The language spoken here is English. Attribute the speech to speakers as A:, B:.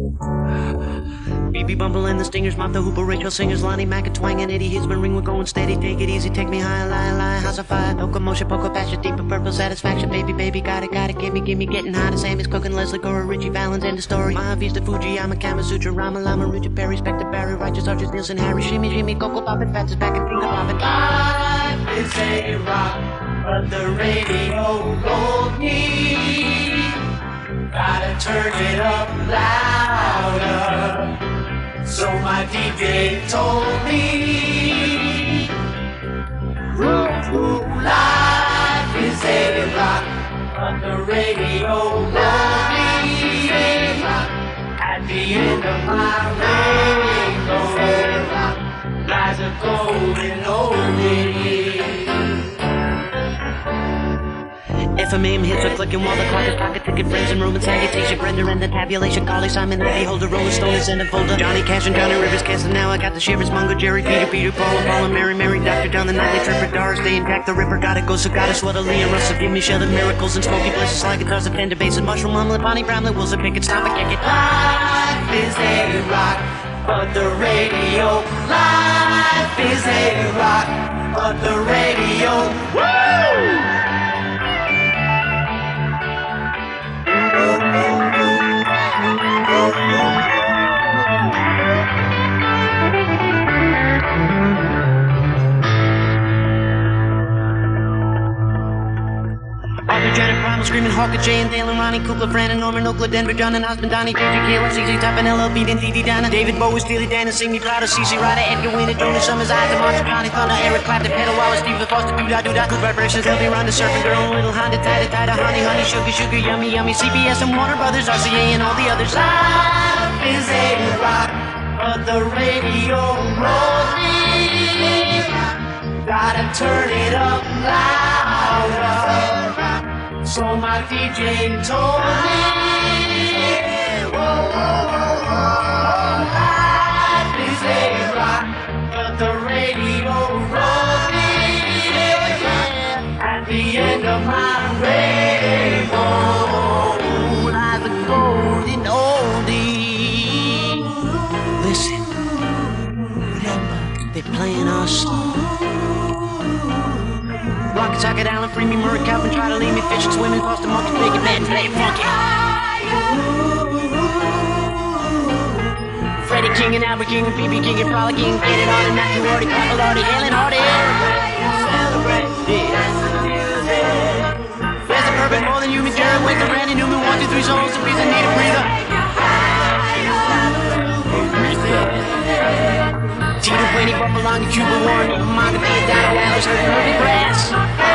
A: BB Bumble and the Stingers, Martha Hooper, Rachel Singers, Lonnie Mac, and Twang and Eddie Hisman, ring, we're going steady, take it easy, take me high, lie, house of fire, no commotion, poker passion, deep and purple satisfaction, baby, got it, gimme, getting hot, Sammy's cooking, Leslie Gore, Richie Valens, end the story, Mahavista, Fujiyama, Kama Sutra, Rama Lama, Richard Perry, Spectre, Barry, Righteous, Archers, Nielsen, Harry, Shimmy, Coco Poppin', Fats is back and finger poppin'. Life is a rock, but the radio won't need. Gotta turn it up louder. So my DJ told me, life is a rock, but the radio won't need. At the end of my rainbow lies a golden oldie. FMAM hits are clicking while the clock is pocket ticking. Friends and Roman salutation, Brenda and the tabulation. Carly Simon, Eddie Holder, Rolling Stone is in a folder. Johnny Cash and Johnny Rivers casting. Now I got the shivers. Mungo, Jerry, Peter, Paul, Mary, Dr. Down the nightly tripper. Doris Day and Jack the Ripper. Gotta go, so gotta sweat a Lee and Russell. Give me shelter, miracles and smoky places. Slide guitars and Fender basses. Mushroom Omelet, Bonnie Bramlett, Wilson Pickett, stop and kick it. Life is a rock, but the radio. Life is a rock, but the radio. Woo! Janet Primal screaming Hawker, Jay and Dale and Ronnie, Kukla, Fran and Norman, Oakland, Denver, John and Osmond, Donnie, JJ, Kayla, CJ, Top and LLB, then Dee Donna, David Bowie, Steely Dan and Sing Me Prouder, CC Ryder, Edgar Winter, Jonas Summers, Isaac, Martin, Connie, Thunder, Eric Clapton, Pedal Wallace, Steve Foster, Doo-Dah, Good Vibrations, Healthy Ronda, Surfing Girl, Little Honda, Tida, Honey, Sugar, Yummy, CBS and Warner Brothers, RCA and all the others. Life is a rock, but the radio won't need. Gotta turn it up louder. So my DJ told me, life is a rock, but the radio won't need. At the end of my rainbow lies a golden oldie. Listen, remember, they're playing our song. Rocket Socket, Allen, free me, Murray, Calvin, try to leave me, fishing, swimming, across the monkey, big man, play funky. Freddie King and Albert King and BB King and Frolic King, get it on and Matthew Hardy, Papa Hardy, Helen Hardy. Celebrate, there's a perfect more than human, Jared Winkler, Randy Newman, 1, 2, 3 souls, the reason need a breather. Tito, Penny, Buffalo, Cuba, Warren, Manga, Theodore, Alice, Herbie Grass.